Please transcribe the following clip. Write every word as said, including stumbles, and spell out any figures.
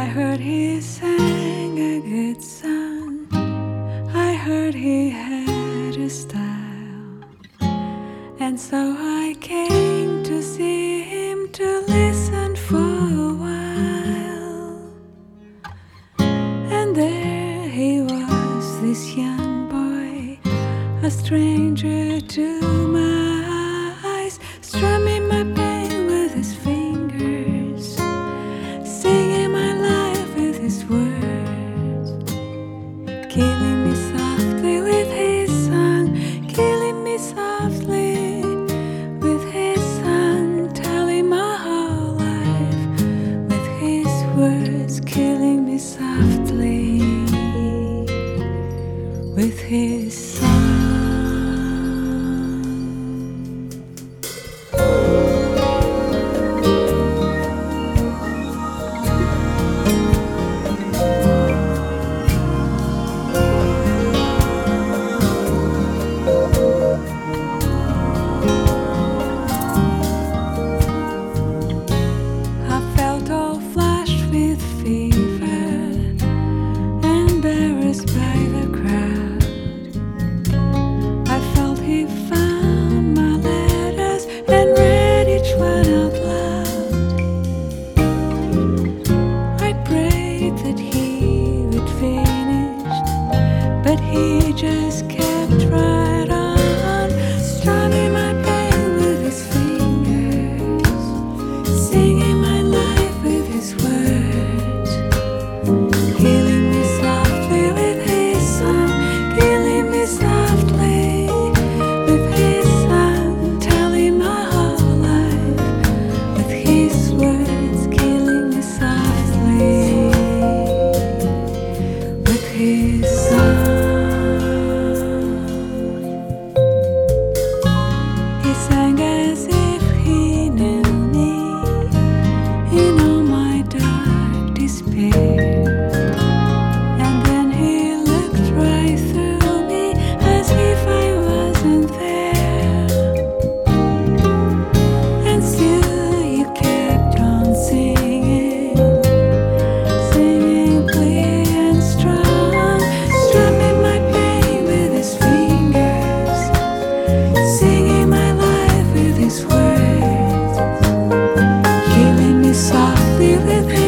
heard he sang a good song. I heard he had a style. And so I came to see him, to listen for a while. And there he was, this young boy, a stranger to my eyes, strumming my pain with his fingers, singing my life with his words, killing me softly with his song, killing me softly with his song, telling my whole life with his words, killing me softly with his song. By the crowd, I felt he found my letters and read each one out loud. I prayed that he would finish, but he just kept right on, strumming my pain with his fingers, singing my life with his words, healing me softly with his song, killing me softly with his song, telling my whole life with his words, killing me softly with his song. He sang as if he knew me in all my dark despair. Softly with